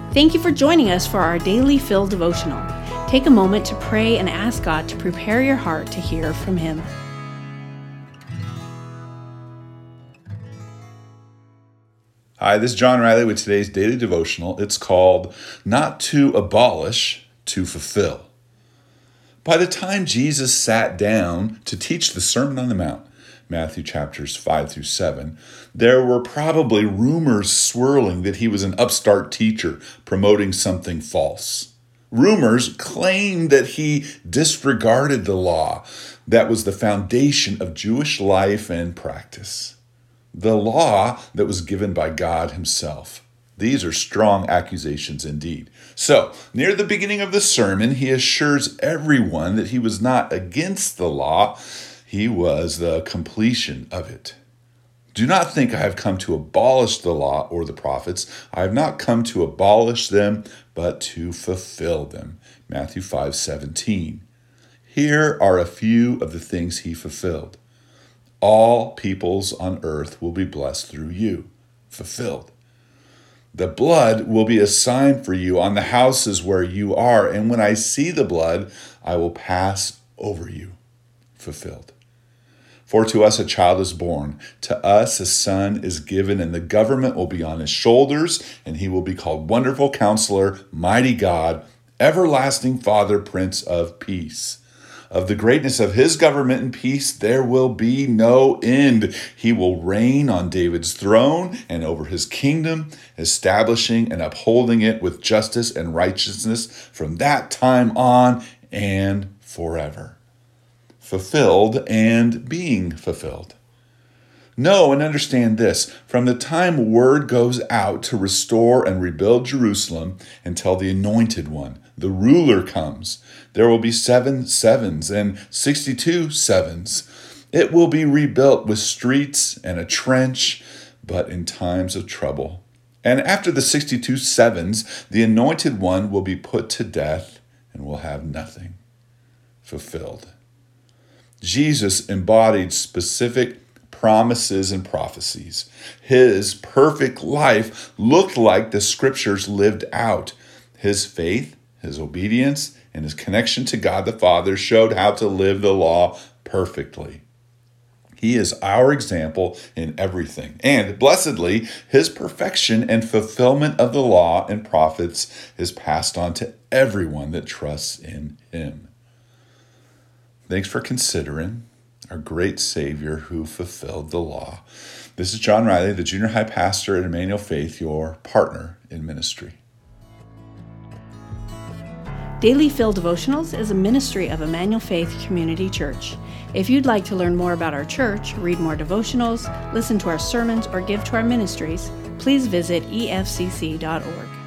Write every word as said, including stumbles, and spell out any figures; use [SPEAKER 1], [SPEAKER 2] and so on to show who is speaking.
[SPEAKER 1] Thank you for joining us for our Daily Fill devotional. Take a moment to pray and ask God to prepare your heart to hear from Him.
[SPEAKER 2] Hi, this is John Riley with today's Daily Devotional. It's called Not to Abolish, to Fulfill. By the time Jesus sat down to teach the Sermon on the Mount, Matthew chapters five through seven, there were probably rumors swirling that he was an upstart teacher promoting something false. Rumors claimed that he disregarded the law that was the foundation of Jewish life and practice. The law that was given by God Himself. These are strong accusations indeed. So, near the beginning of the sermon, he assures everyone that he was not against the law. He was the completion of it. Do not think I have come to abolish the law or the prophets. I have not come to abolish them, but to fulfill them. Matthew five seventeen. Here are a few of the things he fulfilled. All peoples on earth will be blessed through you. Fulfilled. The blood will be a sign for you on the houses where you are, and when I see the blood, I will pass over you. Fulfilled. For to us a child is born, to us a son is given, and the government will be on his shoulders, and he will be called Wonderful Counselor, Mighty God, Everlasting Father, Prince of Peace. Of the greatness of his government and peace there will be no end. He will reign on David's throne and over his kingdom, establishing and upholding it with justice and righteousness from that time on and forever. Fulfilled and being fulfilled. Know and understand this. From the time word goes out to restore and rebuild Jerusalem until the Anointed One, the ruler, comes, there will be seven sevens and sixty-two sevens. It will be rebuilt with streets and a trench, but in times of trouble. And after the sixty-two sevens, the Anointed One will be put to death and will have nothing. Fulfilled. Jesus embodied specific promises and prophecies. His perfect life looked like the scriptures lived out. His faith, his obedience, and his connection to God the Father showed how to live the law perfectly. He is our example in everything. And blessedly, his perfection and fulfillment of the law and prophets is passed on to everyone that trusts in him. Thanks for considering our great Savior who fulfilled the law. This is John Riley, the junior high pastor at Emmanuel Faith, your partner in ministry.
[SPEAKER 1] Daily Fill Devotionals is a ministry of Emmanuel Faith Community Church. If you'd like to learn more about our church, read more devotionals, listen to our sermons, or give to our ministries, please visit e f c c dot org.